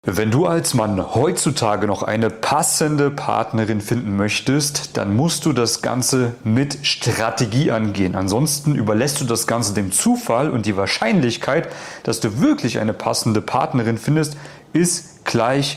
Wenn du als Mann heutzutage noch eine passende Partnerin finden möchtest, dann musst du das Ganze mit Strategie angehen. Ansonsten überlässt du das Ganze dem Zufall und die Wahrscheinlichkeit, dass du wirklich eine passende Partnerin findest, ist gleich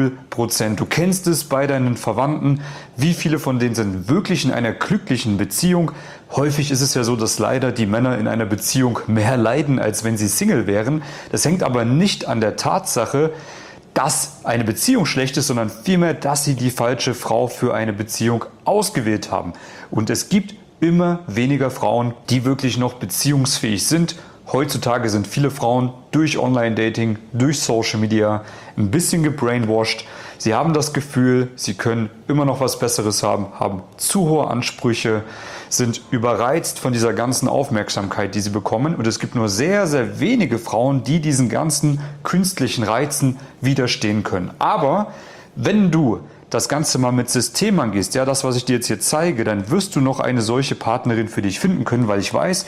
0%. Du kennst es bei deinen Verwandten. Wie viele von denen sind wirklich in einer glücklichen Beziehung? Häufig ist es ja so, dass leider die Männer in einer Beziehung mehr leiden, als wenn sie Single wären. Das hängt aber nicht an der Tatsache, dass eine Beziehung schlecht ist, sondern vielmehr, dass sie die falsche Frau für eine Beziehung ausgewählt haben. Und es gibt immer weniger Frauen, die wirklich noch beziehungsfähig sind. Heutzutage sind viele Frauen durch Online-Dating, durch Social Media ein bisschen gebrainwashed. Sie haben das Gefühl, sie können immer noch was Besseres haben, haben zu hohe Ansprüche, sind überreizt von dieser ganzen Aufmerksamkeit, die sie bekommen. Und es gibt nur sehr, sehr wenige Frauen, die diesen ganzen künstlichen Reizen widerstehen können. Aber wenn du das Ganze mal mit System angehst, ja, das, was ich dir jetzt hier zeige, dann wirst du noch eine solche Partnerin für dich finden können, weil ich weiß,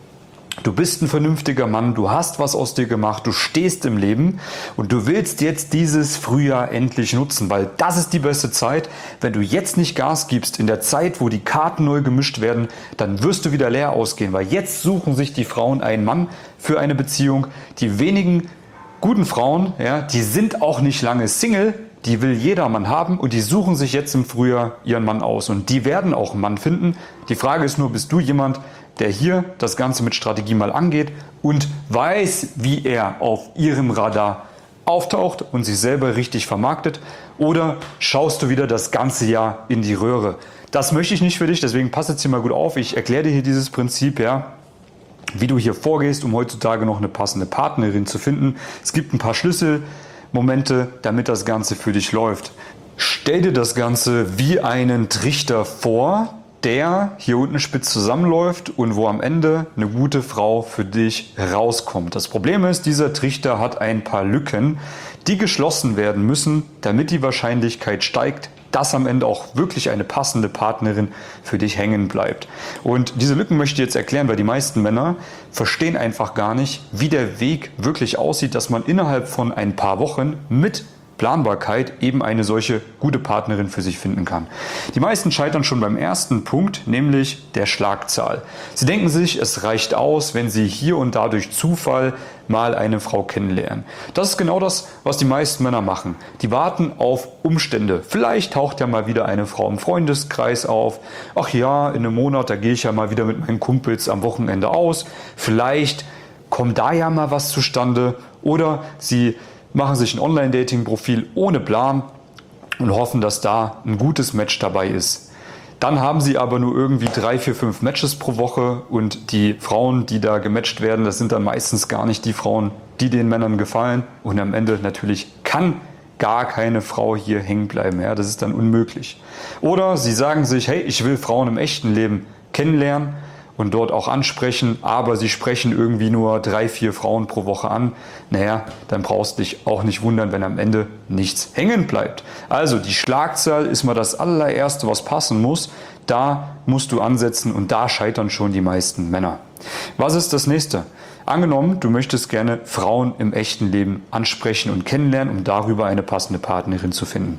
du bist ein vernünftiger Mann, du hast was aus dir gemacht, du stehst im Leben und du willst jetzt dieses Frühjahr endlich nutzen, weil das ist die beste Zeit. Wenn du jetzt nicht Gas gibst, in der Zeit, wo die Karten neu gemischt werden, dann wirst du wieder leer ausgehen, weil jetzt suchen sich die Frauen einen Mann für eine Beziehung. Die wenigen guten Frauen, ja, die sind auch nicht lange Single, die will jeder Mann haben und die suchen sich jetzt im Frühjahr ihren Mann aus und die werden auch einen Mann finden. Die Frage ist nur, bist du jemand, der hier das Ganze mit Strategie mal angeht und weiß, wie er auf ihrem Radar auftaucht und sich selber richtig vermarktet, oder schaust du wieder das ganze Jahr in die Röhre? Das möchte ich nicht für dich, deswegen pass jetzt hier mal gut auf. Ich erkläre dir hier dieses Prinzip, ja, wie du hier vorgehst, um heutzutage noch eine passende Partnerin zu finden. Es gibt ein paar Schlüsselmomente, damit das Ganze für dich läuft. Stell dir das Ganze wie einen Trichter vor, der hier unten spitz zusammenläuft und wo am Ende eine gute Frau für dich rauskommt. Das Problem ist, dieser Trichter hat ein paar Lücken, die geschlossen werden müssen, damit die Wahrscheinlichkeit steigt, dass am Ende auch wirklich eine passende Partnerin für dich hängen bleibt. Und diese Lücken möchte ich jetzt erklären, weil die meisten Männer verstehen einfach gar nicht, wie der Weg wirklich aussieht, dass man innerhalb von ein paar Wochen mit Planbarkeit eben eine solche gute Partnerin für sich finden kann. Die meisten scheitern schon beim ersten Punkt, nämlich der Schlagzahl. Sie denken sich, es reicht aus, wenn sie hier und da durch Zufall mal eine Frau kennenlernen. Das ist genau das, was die meisten Männer machen. Die warten auf Umstände. Vielleicht taucht ja mal wieder eine Frau im Freundeskreis auf. Ach ja, in einem Monat, da gehe ich ja mal wieder mit meinen Kumpels am Wochenende aus. Vielleicht kommt da ja mal was zustande. Oder sie machen sich ein Online-Dating-Profil ohne Plan und hoffen, dass da ein gutes Match dabei ist. Dann haben sie aber nur irgendwie 3, 4, 5 Matches pro Woche und die Frauen, die da gematcht werden, das sind dann meistens gar nicht die Frauen, die den Männern gefallen. Und am Ende natürlich kann gar keine Frau hier hängen bleiben. Ja, das ist dann unmöglich. Oder sie sagen sich, hey, ich will Frauen im echten Leben kennenlernen und dort auch ansprechen, aber sie sprechen irgendwie nur 3, 4 Frauen pro Woche an. Naja, dann brauchst du dich auch nicht wundern, wenn am Ende nichts hängen bleibt. Also die Schlagzahl ist mal das allererste, was passen muss. Da musst du ansetzen und da scheitern schon die meisten Männer. Was ist das nächste? Angenommen, du möchtest gerne Frauen im echten Leben ansprechen und kennenlernen, um darüber eine passende Partnerin zu finden.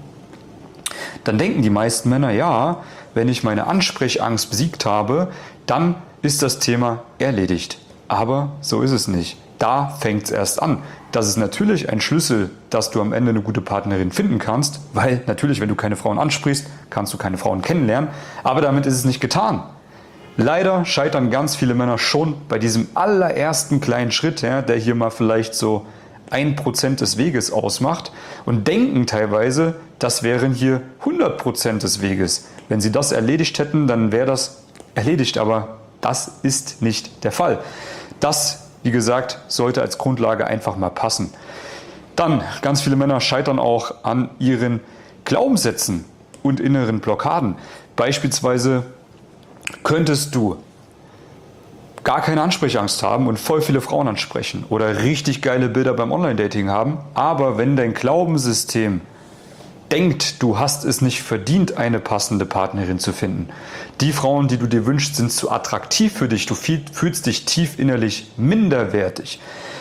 Dann denken die meisten Männer, ja, wenn ich meine Ansprechangst besiegt habe, dann ist das Thema erledigt. Aber so ist es nicht. Da fängt es erst an. Das ist natürlich ein Schlüssel, dass du am Ende eine gute Partnerin finden kannst, weil natürlich, wenn du keine Frauen ansprichst, kannst du keine Frauen kennenlernen. Aber damit ist es nicht getan. Leider scheitern ganz viele Männer schon bei diesem allerersten kleinen Schritt, ja, der hier mal vielleicht so 1% des Weges ausmacht und denken teilweise, das wären hier 100% des Weges. Wenn sie das erledigt hätten, dann wäre das erledigt, aber das ist nicht der Fall. Das, wie gesagt, sollte als Grundlage einfach mal passen. Dann, ganz viele Männer scheitern auch an ihren Glaubenssätzen und inneren Blockaden. Beispielsweise könntest du gar keine Ansprechangst haben und voll viele Frauen ansprechen oder richtig geile Bilder beim Online-Dating haben, aber wenn dein Glaubenssystem denkt, du hast es nicht verdient, eine passende Partnerin zu finden. Die Frauen, die du dir wünschst, sind zu attraktiv für dich. Du fühlst dich tief innerlich minderwertig.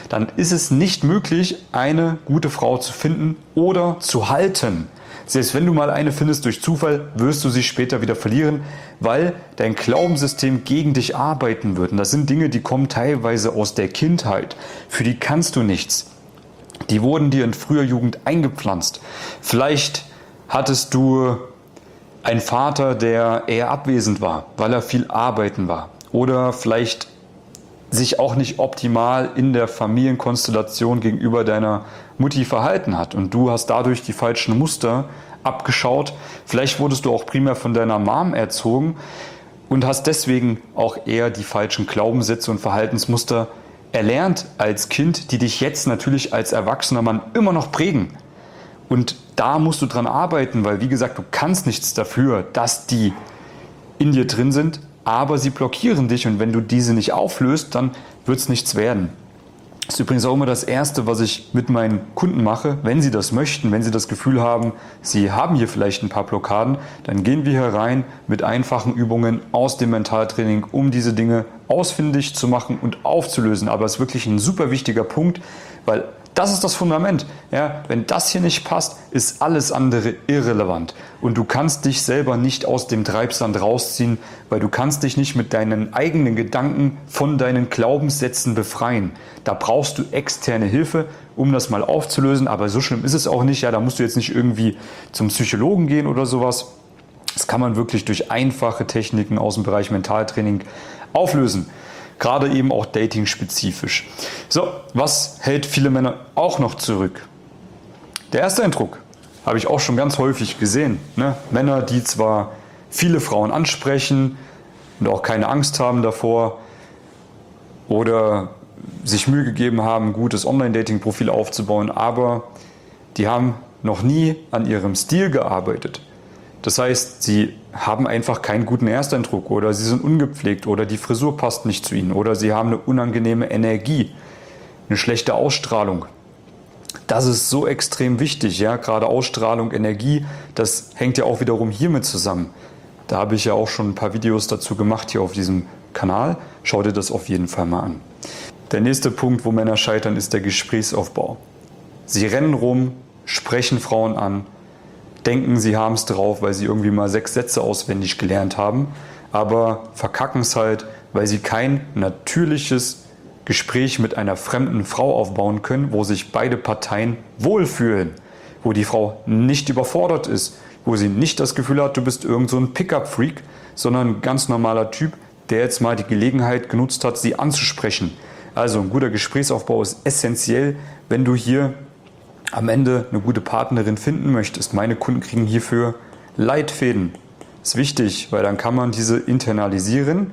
dann ist es nicht möglich, eine gute Frau zu finden oder zu halten. Selbst wenn du mal eine findest durch Zufall, wirst du sie später wieder verlieren, weil dein Glaubenssystem gegen dich arbeiten wird. Und das sind Dinge, die kommen teilweise aus der Kindheit. Für die kannst du nichts. Die wurden dir in früher Jugend eingepflanzt. Vielleicht hattest du einen Vater, der eher abwesend war, weil er viel arbeiten war. Oder vielleicht sich auch nicht optimal in der Familienkonstellation gegenüber deiner Mutti verhalten hat. Und du hast dadurch die falschen Muster abgeschaut. Vielleicht wurdest du auch primär von deiner Mom erzogen und hast deswegen auch eher die falschen Glaubenssätze und Verhaltensmuster erlernt als Kind, die dich jetzt natürlich als erwachsener Mann immer noch prägen. Und da musst du dran arbeiten, weil wie gesagt, du kannst nichts dafür, dass die in dir drin sind, aber sie blockieren dich und wenn du diese nicht auflöst, dann wird es nichts werden. Das ist übrigens auch immer das Erste, was ich mit meinen Kunden mache, wenn sie das möchten, wenn sie das Gefühl haben, sie haben hier vielleicht ein paar Blockaden, dann gehen wir hier rein mit einfachen Übungen aus dem Mentaltraining, um diese Dinge ausfindig zu machen und aufzulösen. Aber es ist wirklich ein super wichtiger Punkt, weil das ist das Fundament. Ja, wenn das hier nicht passt, ist alles andere irrelevant. Und du kannst dich selber nicht aus dem Treibsand rausziehen, weil du kannst dich nicht mit deinen eigenen Gedanken von deinen Glaubenssätzen befreien. Da brauchst du externe Hilfe, um das mal aufzulösen. Aber so schlimm ist es auch nicht. Ja, da musst du jetzt nicht irgendwie zum Psychologen gehen oder sowas. Das kann man wirklich durch einfache Techniken aus dem Bereich Mentaltraining auflösen. Gerade eben auch dating-spezifisch. So, was hält viele Männer auch noch zurück? Der erste Eindruck habe ich auch schon ganz häufig gesehen. Ne? Männer, die zwar viele Frauen ansprechen und auch keine Angst haben davor oder sich Mühe gegeben haben, ein gutes Online-Dating-Profil aufzubauen, aber die haben noch nie an ihrem Stil gearbeitet. Das heißt, sie haben einfach keinen guten Ersteindruck oder sie sind ungepflegt oder die Frisur passt nicht zu ihnen oder sie haben eine unangenehme Energie, eine schlechte Ausstrahlung. Das ist so extrem wichtig, ja, gerade Ausstrahlung, Energie, das hängt ja auch wiederum hiermit zusammen. Da habe ich ja auch schon ein paar Videos dazu gemacht hier auf diesem Kanal. Schau dir das auf jeden Fall mal an. Der nächste Punkt, wo Männer scheitern, ist der Gesprächsaufbau. Sie rennen rum, sprechen Frauen an, denken, sie haben es drauf, weil sie irgendwie mal 6 Sätze auswendig gelernt haben, aber verkacken es halt, weil sie kein natürliches Gespräch mit einer fremden Frau aufbauen können, wo sich beide Parteien wohlfühlen, wo die Frau nicht überfordert ist, wo sie nicht das Gefühl hat, du bist irgend so ein Pickup-Freak, sondern ein ganz normaler Typ, der jetzt mal die Gelegenheit genutzt hat, sie anzusprechen. Also ein guter Gesprächsaufbau ist essentiell, wenn du hier am Ende eine gute Partnerin finden möchtest. Meine Kunden kriegen hierfür Leitfäden. Das ist wichtig, weil dann kann man diese internalisieren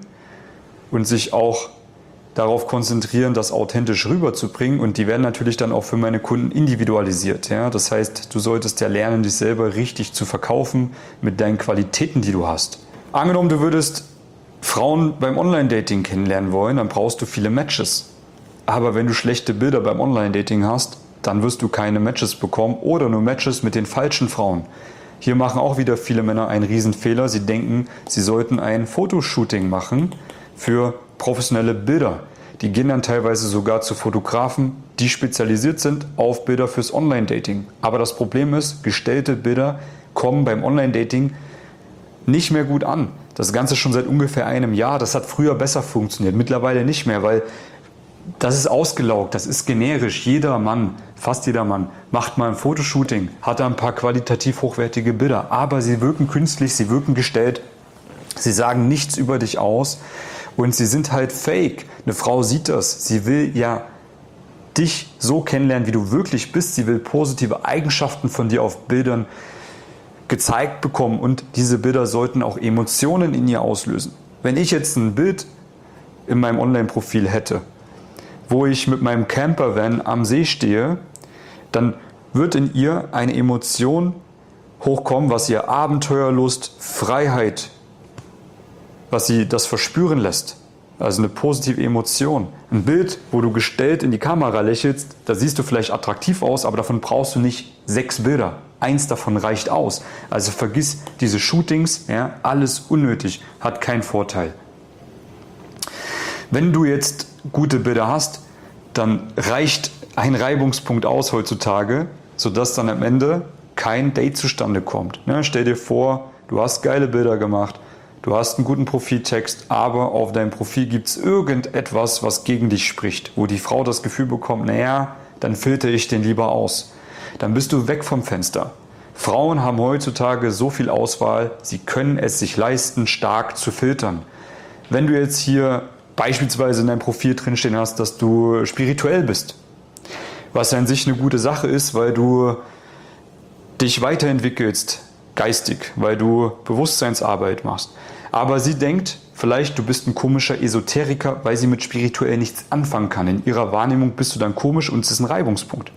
und sich auch darauf konzentrieren, das authentisch rüberzubringen. Und die werden natürlich dann auch für meine Kunden individualisiert. Ja? Das heißt, du solltest ja lernen, dich selber richtig zu verkaufen mit deinen Qualitäten, die du hast. Angenommen, du würdest Frauen beim Online-Dating kennenlernen wollen, dann brauchst du viele Matches. Aber wenn du schlechte Bilder beim Online-Dating hast, dann wirst du keine Matches bekommen oder nur Matches mit den falschen Frauen. Hier machen auch wieder viele Männer einen Riesenfehler. Sie denken, sie sollten ein Fotoshooting machen für professionelle Bilder. Die gehen dann teilweise sogar zu Fotografen, die spezialisiert sind auf Bilder fürs Online-Dating. Aber das Problem ist, gestellte Bilder kommen beim Online-Dating nicht mehr gut an. Das Ganze schon seit ungefähr einem Jahr. Das hat früher besser funktioniert, mittlerweile nicht mehr, weil das ist ausgelaugt, das ist generisch. Jeder Mann, fast jeder Mann, macht mal ein Fotoshooting, hat da ein paar qualitativ hochwertige Bilder, aber sie wirken künstlich, sie wirken gestellt, sie sagen nichts über dich aus und sie sind halt fake. Eine Frau sieht das, sie will ja dich so kennenlernen, wie du wirklich bist, sie will positive Eigenschaften von dir auf Bildern gezeigt bekommen und diese Bilder sollten auch Emotionen in ihr auslösen. Wenn ich jetzt ein Bild in meinem Online-Profil hätte, wo ich mit meinem Campervan am See stehe, dann wird in ihr eine Emotion hochkommen, was ihr Abenteuerlust, Freiheit, was sie das verspüren lässt. Also eine positive Emotion. Ein Bild, wo du gestellt in die Kamera lächelst, da siehst du vielleicht attraktiv aus, aber davon brauchst du nicht 6 Bilder. 1 davon reicht aus. Also vergiss diese Shootings, ja, alles unnötig, hat keinen Vorteil. Wenn du jetzt gute Bilder hast, dann reicht ein Reibungspunkt aus heutzutage, sodass dann am Ende kein Date zustande kommt. Ne? Stell dir vor, du hast geile Bilder gemacht, du hast einen guten Profiltext, aber auf deinem Profil gibt es irgendetwas, was gegen dich spricht, wo die Frau das Gefühl bekommt, naja, dann filter ich den lieber aus. Dann bist du weg vom Fenster. Frauen haben heutzutage so viel Auswahl, sie können es sich leisten, stark zu filtern. Wenn du jetzt hier beispielsweise in deinem Profil drinstehen hast, dass du spirituell bist, was ja an sich eine gute Sache ist, weil du dich weiterentwickelst, geistig, weil du Bewusstseinsarbeit machst. Aber sie denkt vielleicht, du bist ein komischer Esoteriker, weil sie mit spirituell nichts anfangen kann. In ihrer Wahrnehmung bist du dann komisch und es ist ein Reibungspunkt.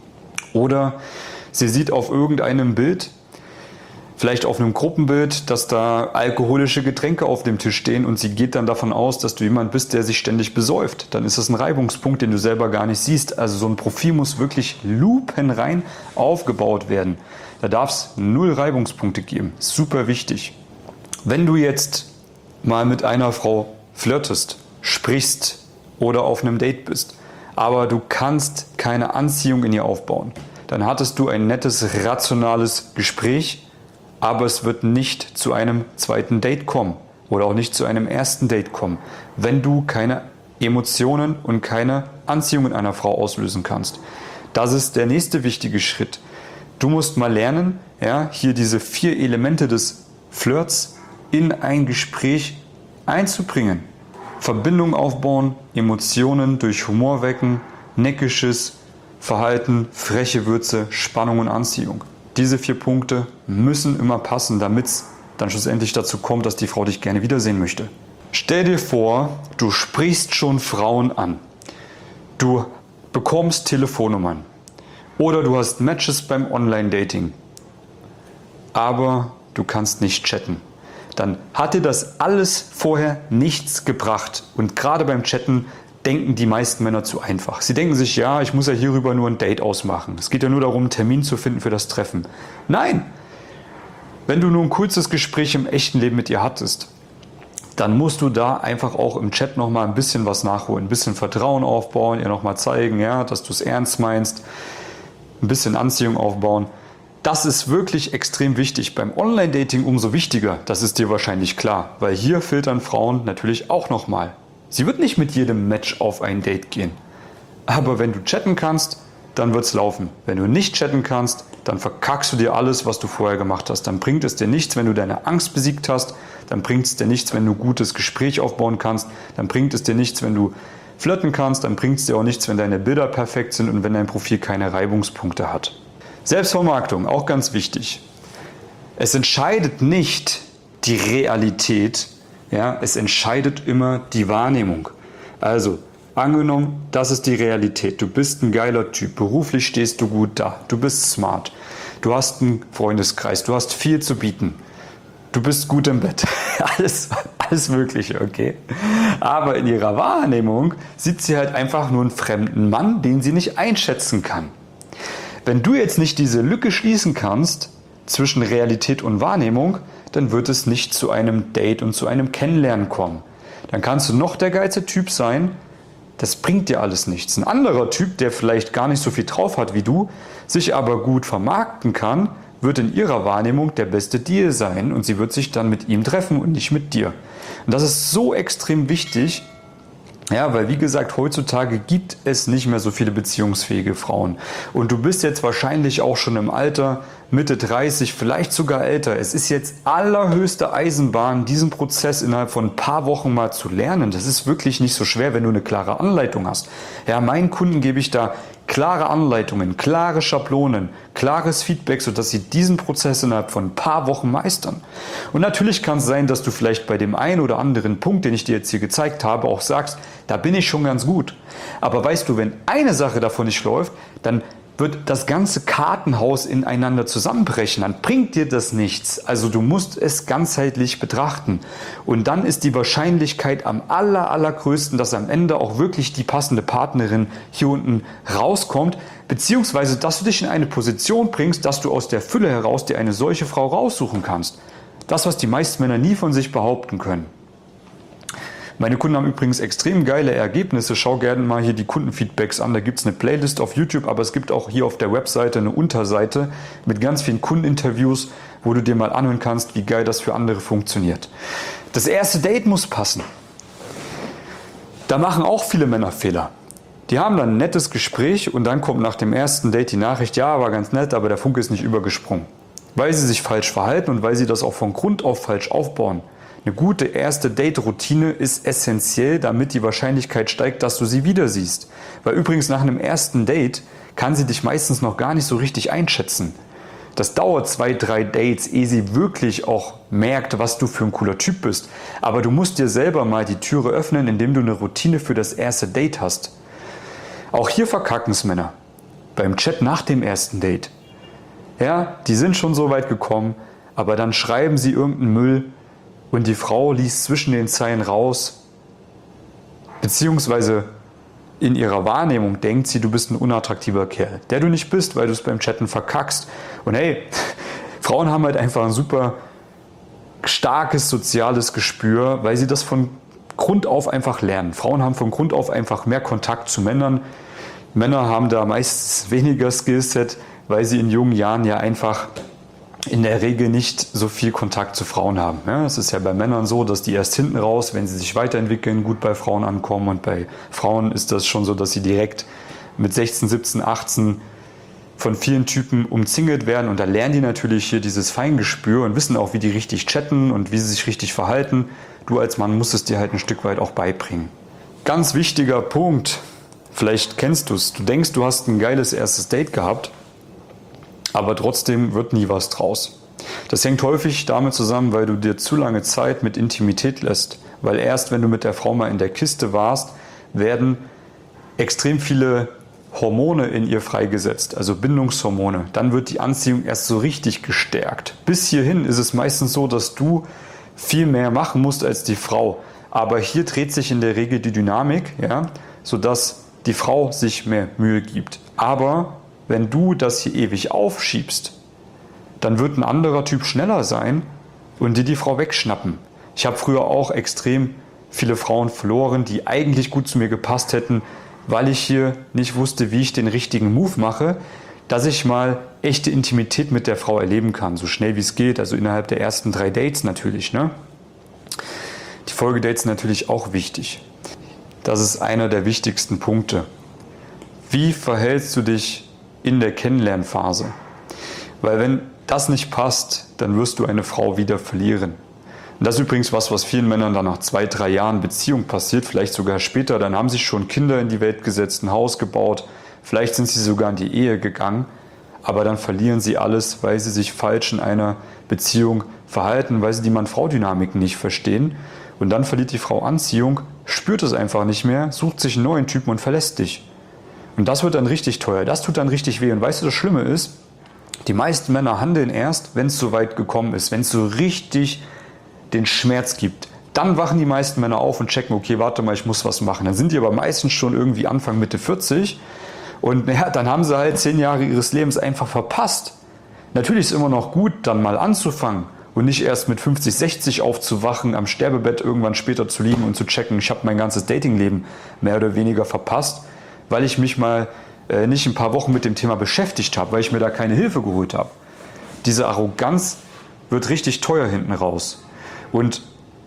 Oder sie sieht auf irgendeinem Bild, vielleicht auf einem Gruppenbild, dass da alkoholische Getränke auf dem Tisch stehen und sie geht dann davon aus, dass du jemand bist, der sich ständig besäuft. Dann ist das ein Reibungspunkt, den du selber gar nicht siehst. Also so ein Profil muss wirklich lupenrein aufgebaut werden. Da darf es 0 Reibungspunkte geben. Super wichtig. Wenn du jetzt mal mit einer Frau flirtest, sprichst oder auf einem Date bist, aber du kannst keine Anziehung in ihr aufbauen, dann hattest du ein nettes, rationales Gespräch, aber es wird nicht zu einem zweiten Date kommen oder auch nicht zu einem ersten Date kommen, wenn du keine Emotionen und keine Anziehung in einer Frau auslösen kannst. Das ist der nächste wichtige Schritt. Du musst mal lernen, ja, hier diese 4 Elemente des Flirts in ein Gespräch einzubringen. Verbindung aufbauen, Emotionen durch Humor wecken, neckisches Verhalten, freche Würze, Spannung und Anziehung. Diese 4 Punkte müssen immer passen, damit es dann schlussendlich dazu kommt, dass die Frau dich gerne wiedersehen möchte. Stell dir vor, du sprichst schon Frauen an. Du bekommst Telefonnummern oder du hast Matches beim Online-Dating, aber du kannst nicht chatten. Dann hat dir das alles vorher nichts gebracht. Und gerade beim Chatten denken die meisten Männer zu einfach. Sie denken sich, ja, ich muss ja hierüber nur ein Date ausmachen. Es geht ja nur darum, einen Termin zu finden für das Treffen. Nein! Wenn du nur ein kurzes Gespräch im echten Leben mit ihr hattest, dann musst du da einfach auch im Chat nochmal ein bisschen was nachholen, ein bisschen Vertrauen aufbauen, ihr nochmal zeigen, ja, dass du es ernst meinst, ein bisschen Anziehung aufbauen. Das ist wirklich extrem wichtig. Beim Online-Dating umso wichtiger, das ist dir wahrscheinlich klar, weil hier filtern Frauen natürlich auch nochmal. Sie wird nicht mit jedem Match auf ein Date gehen. Aber wenn du chatten kannst, dann wird es laufen. Wenn du nicht chatten kannst, dann verkackst du dir alles, was du vorher gemacht hast. Dann bringt es dir nichts, wenn du deine Angst besiegt hast. Dann bringt es dir nichts, wenn du ein gutes Gespräch aufbauen kannst. Dann bringt es dir nichts, wenn du flirten kannst. Dann bringt es dir auch nichts, wenn deine Bilder perfekt sind und wenn dein Profil keine Reibungspunkte hat. Selbstvermarktung, auch ganz wichtig. Es entscheidet nicht die Realität, ja, es entscheidet immer die Wahrnehmung. Also, angenommen, das ist die Realität. Du bist ein geiler Typ, beruflich stehst du gut da, du bist smart, du hast einen Freundeskreis, du hast viel zu bieten, du bist gut im Bett, alles Mögliche, okay? Aber in ihrer Wahrnehmung sieht sie halt einfach nur einen fremden Mann, den sie nicht einschätzen kann. Wenn du jetzt nicht diese Lücke schließen kannst zwischen Realität und Wahrnehmung, dann wird es nicht zu einem Date und zu einem Kennenlernen kommen. Dann kannst du noch der geilste Typ sein, das bringt dir alles nichts. Ein anderer Typ, der vielleicht gar nicht so viel drauf hat wie du, sich aber gut vermarkten kann, wird in ihrer Wahrnehmung der beste Deal sein und sie wird sich dann mit ihm treffen und nicht mit dir. Und das ist so extrem wichtig, ja, weil wie gesagt, heutzutage gibt es nicht mehr so viele beziehungsfähige Frauen. Und du bist jetzt wahrscheinlich auch schon im Alter, Mitte 30, vielleicht sogar älter. Es ist jetzt allerhöchste Eisenbahn, diesen Prozess innerhalb von ein paar Wochen mal zu lernen. Das ist wirklich nicht so schwer, wenn du eine klare Anleitung hast. Ja, meinen Kunden gebe ich da klare Anleitungen, klare Schablonen, klares Feedback, sodass sie diesen Prozess innerhalb von ein paar Wochen meistern. Und natürlich kann es sein, dass du vielleicht bei dem einen oder anderen Punkt, den ich dir jetzt hier gezeigt habe, auch sagst, da bin ich schon ganz gut. Aber weißt du, wenn eine Sache davon nicht läuft, dann wird das ganze Kartenhaus ineinander zusammenbrechen, dann bringt dir das nichts. Also du musst es ganzheitlich betrachten. Und dann ist die Wahrscheinlichkeit am allergrößten, dass am Ende auch wirklich die passende Partnerin hier unten rauskommt, beziehungsweise dass du dich in eine Position bringst, dass du aus der Fülle heraus dir eine solche Frau raussuchen kannst. Das, was die meisten Männer nie von sich behaupten können. Meine Kunden haben übrigens extrem geile Ergebnisse. Schau gerne mal hier die Kundenfeedbacks an. Da gibt es eine Playlist auf YouTube, aber es gibt auch hier auf der Webseite eine Unterseite mit ganz vielen Kundeninterviews, wo du dir mal anhören kannst, wie geil das für andere funktioniert. Das erste Date muss passen. Da machen auch viele Männer Fehler. Die haben dann ein nettes Gespräch und dann kommt nach dem ersten Date die Nachricht, ja, war ganz nett, aber der Funke ist nicht übergesprungen. Weil sie sich falsch verhalten und weil sie das auch von Grund auf falsch aufbauen. Eine gute erste Date-Routine ist essentiell, damit die Wahrscheinlichkeit steigt, dass du sie wieder siehst. Weil übrigens nach einem ersten Date kann sie dich meistens noch gar nicht so richtig einschätzen. Das dauert 2, 3 Dates, ehe sie wirklich auch merkt, was du für ein cooler Typ bist. Aber du musst dir selber mal die Türe öffnen, indem du eine Routine für das erste Date hast. Auch hier verkacken es Männer. Beim Chat nach dem ersten Date. Ja, die sind schon so weit gekommen, aber dann schreiben sie irgendeinen Müll und die Frau liest zwischen den Zeilen raus, beziehungsweise in ihrer Wahrnehmung denkt sie, du bist ein unattraktiver Kerl, der du nicht bist, weil du es beim Chatten verkackst. Und hey, Frauen haben halt einfach ein super starkes soziales Gespür, weil sie das von Grund auf einfach lernen. Frauen haben von Grund auf einfach mehr Kontakt zu Männern. Männer haben da meistens weniger Skillset, weil sie in jungen Jahren ja einfach in der Regel nicht so viel Kontakt zu Frauen haben. Ja, es ist ja bei Männern so, dass die erst hinten raus, wenn sie sich weiterentwickeln, gut bei Frauen ankommen. Und bei Frauen ist das schon so, dass sie direkt mit 16, 17, 18 von vielen Typen umzingelt werden. Und da lernen die natürlich hier dieses Feingespür und wissen auch, wie die richtig chatten und wie sie sich richtig verhalten. Du als Mann musst es dir halt ein Stück weit auch beibringen. Ganz wichtiger Punkt, vielleicht kennst du es. Du denkst, du hast ein geiles erstes Date gehabt, aber trotzdem wird nie was draus. Das hängt häufig damit zusammen, weil du dir zu lange Zeit mit Intimität lässt. Weil erst wenn du mit der Frau mal in der Kiste warst, werden extrem viele Hormone in ihr freigesetzt, also Bindungshormone. Dann wird die Anziehung erst so richtig gestärkt. Bis hierhin ist es meistens so, dass du viel mehr machen musst als die Frau. Aber hier dreht sich in der Regel die Dynamik, ja, sodass die Frau sich mehr Mühe gibt. Aber wenn du das hier ewig aufschiebst, dann wird ein anderer Typ schneller sein und dir die Frau wegschnappen. Ich habe früher auch extrem viele Frauen verloren, die eigentlich gut zu mir gepasst hätten, weil ich hier nicht wusste, wie ich den richtigen Move mache, dass ich mal echte Intimität mit der Frau erleben kann, so schnell wie es geht, also innerhalb der ersten 3 Dates natürlich. Ne? Die Folgedates sind natürlich auch wichtig. Das ist einer der wichtigsten Punkte. Wie verhältst du dich in der Kennenlernphase? Weil wenn das nicht passt, dann wirst du eine Frau wieder verlieren. Und das ist übrigens was vielen Männern dann nach 2, 3 Jahren Beziehung passiert, vielleicht sogar später. Dann haben sie schon Kinder in die Welt gesetzt, ein Haus gebaut, vielleicht sind sie sogar in die Ehe gegangen, aber dann verlieren sie alles, weil sie sich falsch in einer Beziehung verhalten, weil sie die Mann-Frau-Dynamiken nicht verstehen. Und dann verliert die Frau Anziehung, spürt es einfach nicht mehr, sucht sich einen neuen Typen und verlässt dich. Und das wird dann richtig teuer, das tut dann richtig weh. Und weißt du, das Schlimme ist, die meisten Männer handeln erst, wenn es so weit gekommen ist, wenn es so richtig den Schmerz gibt. Dann wachen die meisten Männer auf und checken, okay, warte mal, ich muss was machen. Dann sind die aber meistens schon irgendwie Anfang, Mitte 40 und ja, dann haben sie halt 10 Jahre ihres Lebens einfach verpasst. Natürlich ist es immer noch gut, dann mal anzufangen und nicht erst mit 50, 60 aufzuwachen, am Sterbebett irgendwann später zu liegen und zu checken, ich habe mein ganzes Datingleben mehr oder weniger verpasst, weil ich mich mal nicht ein paar Wochen mit dem Thema beschäftigt habe, weil ich mir da keine Hilfe geholt habe. Diese Arroganz wird richtig teuer hinten raus. Und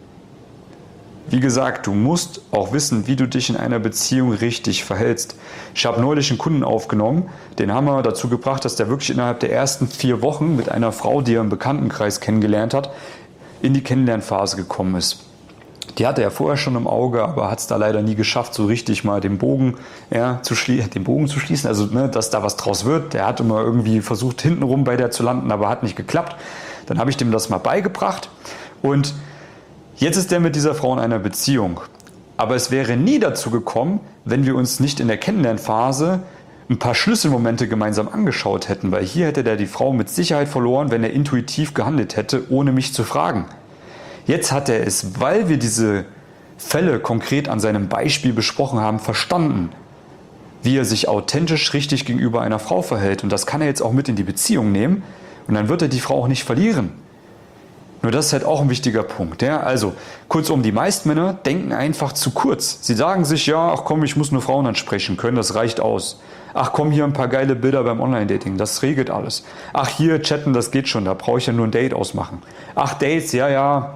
wie gesagt, du musst auch wissen, wie du dich in einer Beziehung richtig verhältst. Ich habe neulich einen Kunden aufgenommen, den haben wir dazu gebracht, dass der wirklich innerhalb der ersten 4 Wochen mit einer Frau, die er im Bekanntenkreis kennengelernt hat, in die Kennenlernphase gekommen ist. Die hatte er vorher schon im Auge, aber hat es da leider nie geschafft, so richtig mal den Bogen zu schließen, also dass da was draus wird. Der hat immer irgendwie versucht, hintenrum bei der zu landen, aber hat nicht geklappt. Dann habe ich dem das mal beigebracht und jetzt ist der mit dieser Frau in einer Beziehung. Aber es wäre nie dazu gekommen, wenn wir uns nicht in der Kennenlernphase ein paar Schlüsselmomente gemeinsam angeschaut hätten, weil hier hätte der die Frau mit Sicherheit verloren, wenn er intuitiv gehandelt hätte, ohne mich zu fragen. Jetzt hat er es, weil wir diese Fälle konkret an seinem Beispiel besprochen haben, verstanden, wie er sich authentisch richtig gegenüber einer Frau verhält. Und das kann er jetzt auch mit in die Beziehung nehmen und dann wird er die Frau auch nicht verlieren. Nur das ist halt auch ein wichtiger Punkt. Ja? Also, kurzum, die meisten Männer denken einfach zu kurz. Sie sagen sich, ja, ach komm, ich muss nur Frauen ansprechen können, das reicht aus. Ach komm, hier ein paar geile Bilder beim Online-Dating, das regelt alles. Ach, hier chatten, das geht schon, da brauche ich ja nur ein Date ausmachen. Ach, Dates, ja,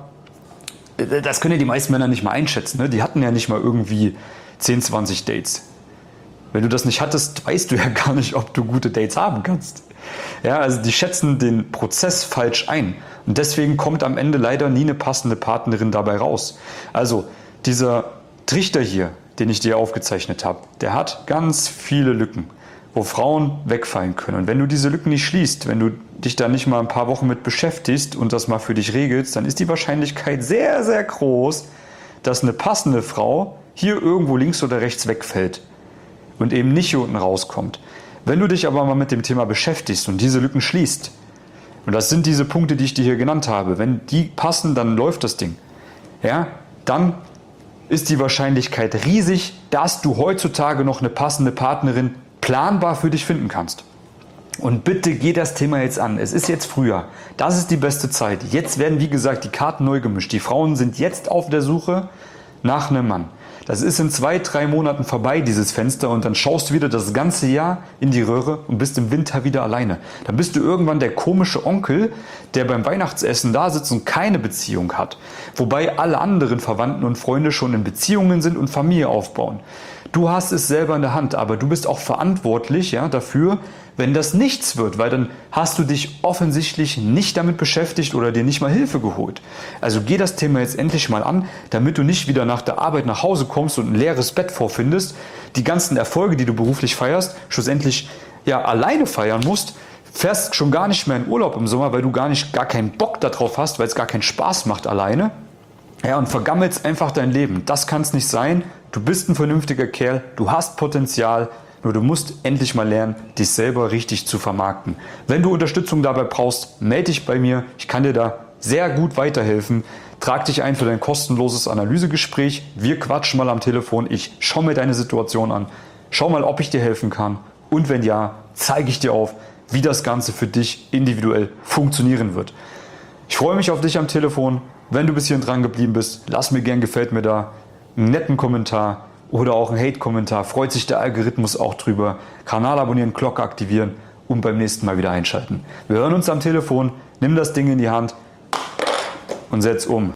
das können ja die meisten Männer nicht mal einschätzen. Ne? Die hatten ja nicht mal irgendwie 10, 20 Dates. Wenn du das nicht hattest, weißt du ja gar nicht, ob du gute Dates haben kannst. Ja, also die schätzen den Prozess falsch ein. Und deswegen kommt am Ende leider nie eine passende Partnerin dabei raus. Also dieser Trichter hier, den ich dir aufgezeichnet habe, der hat ganz viele Lücken, wo Frauen wegfallen können. Und wenn du diese Lücken nicht schließt, wenn du dich da nicht mal ein paar Wochen mit beschäftigst und das mal für dich regelst, dann ist die Wahrscheinlichkeit sehr, sehr groß, dass eine passende Frau hier irgendwo links oder rechts wegfällt und eben nicht hier unten rauskommt. Wenn du dich aber mal mit dem Thema beschäftigst und diese Lücken schließt, und das sind diese Punkte, die ich dir hier genannt habe, wenn die passen, dann läuft das Ding. Ja, dann ist die Wahrscheinlichkeit riesig, dass du heutzutage noch eine passende Partnerin planbar für dich finden kannst. Und bitte geh das Thema jetzt an. Es ist jetzt Frühjahr. Das ist die beste Zeit. Jetzt werden, wie gesagt, die Karten neu gemischt. Die Frauen sind jetzt auf der Suche nach einem Mann. Das ist in 2, 3 Monaten vorbei, dieses Fenster, und dann schaust du wieder das ganze Jahr in die Röhre und bist im Winter wieder alleine. Dann bist du irgendwann der komische Onkel, der beim Weihnachtsessen da sitzt und keine Beziehung hat. Wobei alle anderen Verwandten und Freunde schon in Beziehungen sind und Familie aufbauen. Du hast es selber in der Hand, aber du bist auch verantwortlich, ja, dafür, wenn das nichts wird, weil dann hast du dich offensichtlich nicht damit beschäftigt oder dir nicht mal Hilfe geholt. Also geh das Thema jetzt endlich mal an, damit du nicht wieder nach der Arbeit nach Hause kommst und ein leeres Bett vorfindest, die ganzen Erfolge, die du beruflich feierst, schlussendlich ja alleine feiern musst, fährst schon gar nicht mehr in Urlaub im Sommer, weil du gar keinen Bock darauf hast, weil es gar keinen Spaß macht alleine. Ja, und vergammelst einfach dein Leben. Das kann es nicht sein. Du bist ein vernünftiger Kerl, du hast Potenzial, nur du musst endlich mal lernen, dich selber richtig zu vermarkten. Wenn du Unterstützung dabei brauchst, melde dich bei mir. Ich kann dir da sehr gut weiterhelfen. Trag dich ein für dein kostenloses Analysegespräch. Wir quatschen mal am Telefon. Ich schaue mir deine Situation an. Schau mal, ob ich dir helfen kann. Und wenn ja, zeige ich dir auf, wie das Ganze für dich individuell funktionieren wird. Ich freue mich auf dich am Telefon. Wenn du bis hierhin dran geblieben bist, lass mir gern gefällt mir da einen netten Kommentar oder auch einen Hate-Kommentar. Freut sich der Algorithmus auch drüber. Kanal abonnieren, Glocke aktivieren und beim nächsten Mal wieder einschalten. Wir hören uns am Telefon. Nimm das Ding in die Hand und setz um.